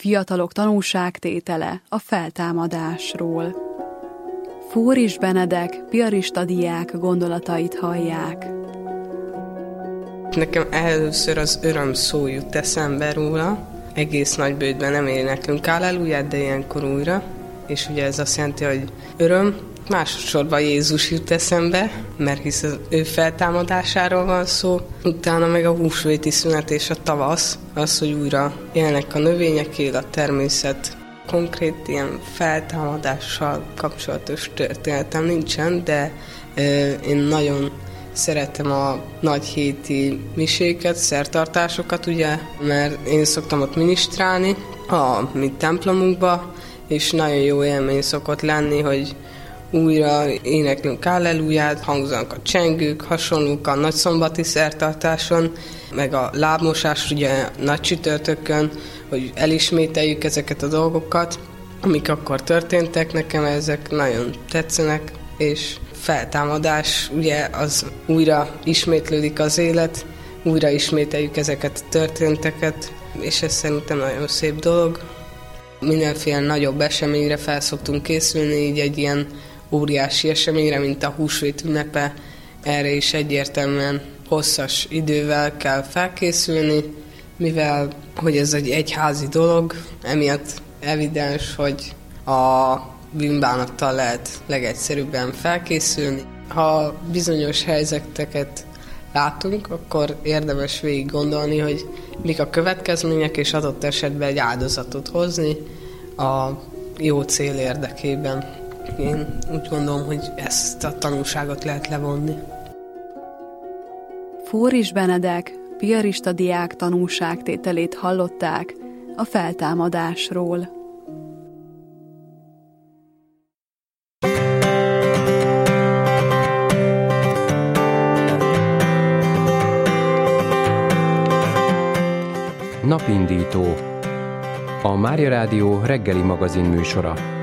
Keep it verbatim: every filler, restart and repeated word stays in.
Fiatalok tanúságtétele a feltámadásról. Fóris Benedek, piarista diák gondolatait hallják. Nekem először az öröm szó jut eszembe róla. Egész nagybőjtben nem éneklünk Halleluját, de ilyenkor újra. És ugye ez azt jelenti, hogy öröm. Másodszorban Jézus jut eszembe, mert hisz az ő feltámadásáról van szó. Utána meg a húsvéti szünet és a tavasz, az, hogy újra élnek a növények, él a természet. Konkrét ilyen feltámadással kapcsolatos történetem nincsen, de ö, én nagyon szeretem a nagyhéti miséket, szertartásokat, ugye, mert én szoktam ott minisztrálni a mi templomunkba, és nagyon jó élmény szokott lenni, hogy újra éneklünk Halleluját, hangzanak a csengők, hasonlók a nagyszombati szertartáson, meg a lábmosás ugye nagy csütörtökön, hogy elismételjük ezeket a dolgokat, amik akkor történtek, nekem ezek nagyon tetszenek, és feltámadás, ugye az újra ismétlődik az élet, újra ismételjük ezeket a történteket, és ez szerintem nagyon szép dolog. Mindenféle nagyobb eseményre fel szoktunk készülni, így egy ilyen óriási eseményre, mint a húsvét ünnepe, erre is egyértelműen hosszas idővel kell felkészülni, mivel hogy ez egy egyházi dolog, emiatt evidens, hogy a bűnbánattal lehet legegyszerűbben felkészülni. Ha bizonyos helyzeteket látunk, akkor érdemes végig gondolni, hogy mik a következmények, és adott esetben egy áldozatot hozni a jó cél érdekében. Én úgy gondolom, hogy ezt a tanulságot lehet levonni. Fóris Benedek, piarista diák tanúságtételét hallották a feltámadásról. Napindító. A Mária Rádió reggeli magazin műsora.